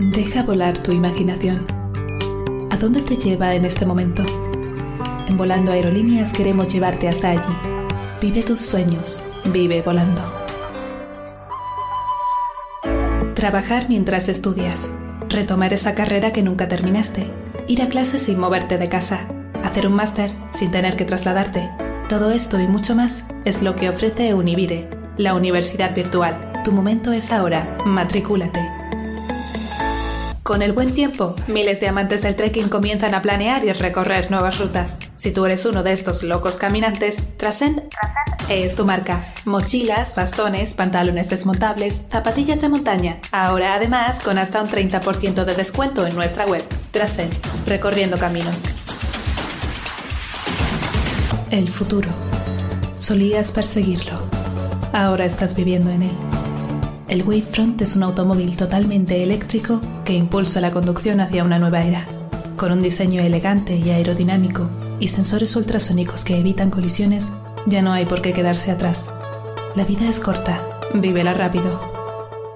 Deja volar tu imaginación. ¿A dónde te lleva en este momento? En Volando Aerolíneas queremos llevarte hasta allí. Vive tus sueños. Vive volando. Trabajar mientras estudias. Retomar esa carrera que nunca terminaste. Ir a clases sin moverte de casa. Hacer un máster sin tener que trasladarte. Todo esto y mucho más es lo que ofrece Univire, la universidad virtual. Tu momento es ahora. Matricúlate. Con el buen tiempo, miles de amantes del trekking comienzan a planear y recorrer nuevas rutas. Si tú eres uno de estos locos caminantes, Trascend es tu marca. Mochilas, bastones, pantalones desmontables, zapatillas de montaña. Ahora además con hasta un 30% de descuento en nuestra web. Trascend, recorriendo caminos. El futuro. Solías perseguirlo. Ahora estás viviendo en él. El Wavefront es un automóvil totalmente eléctrico que impulsa la conducción hacia una nueva era. Con un diseño elegante y aerodinámico y sensores ultrasónicos que evitan colisiones, ya no hay por qué quedarse atrás. La vida es corta, vívela rápido.